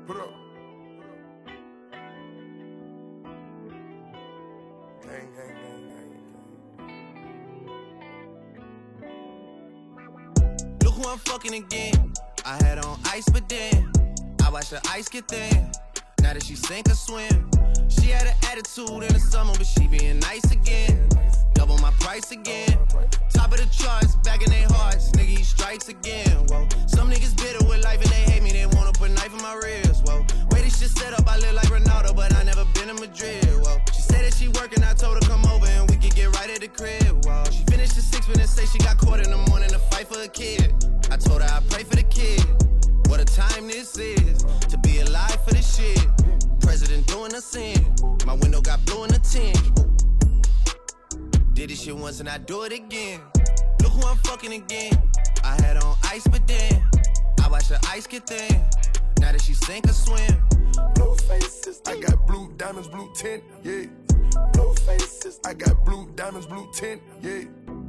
Put up. Gang, gang, gang, gang. Look who I'm fucking again. I had on ice, but then I watched the ice get thin. Now that she sink or swim, she had an attitude in the summer, but she being nice again. Double my price again. Top of the charts, back in their hearts. Nigga, he strikes again. Whoa. Some niggas bitter with life and they hate me. They wanna put a knife in my ribs. Whoa. Way this shit set up, I live like Ronaldo, but I never been in Madrid. Whoa. She said that she working, I told her come over and we could get right at the crib. Whoa. She finished the 6 minutes, say she got caught in the morning to fight for a kid. I told her I pray for the kid. What a time this is to be alive for this shit. President doing a sin. My window got blue in the tint. Did this shit once and I do it again. Look who I'm fucking again. I had on ice, but then I watched the ice get thin. Now that she sink or swim. Blue faces, I got blue diamonds, blue tint, yeah. Blue faces, I got blue diamonds, blue tint, yeah.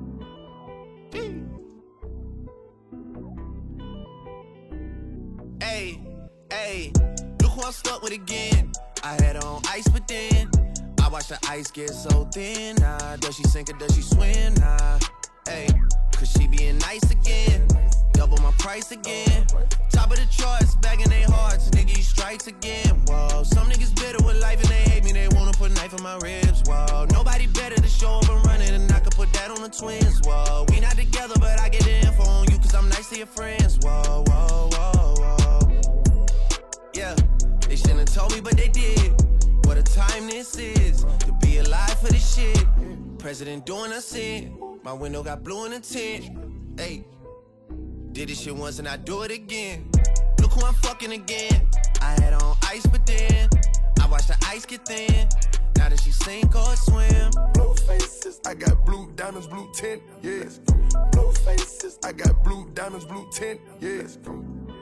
Hey, hey, look who I'm stuck with again. I had on ice, but then I watched the ice get so thin. Nah, does she sink or does she swim? Nah, hey, cause she being nice again. Double my price again. Top of the charts, back in their hearts. Nigga, he strikes again. Whoa, some niggas bitter with life and they hate me. They wanna put a knife in my ribs. Whoa, nobody better to show up and running, and I could put that on the twins. Whoa, we not together, but I get the info on you cause I'm nice to your friends. Whoa, whoa, whoa, whoa. Yeah, they shouldn't have told me, but they did. What a time this is to be alive for this shit. President doing a sin. My window got blue in the tint. Hey, did this shit once and I do it again. Look who I'm fucking again. I had on ice, but then I watched the ice get thin. Now that she sink or swim. Blue faces, I got blue diamonds, blue tint, yeah. Blue faces, I got blue diamonds, blue tint, yeah.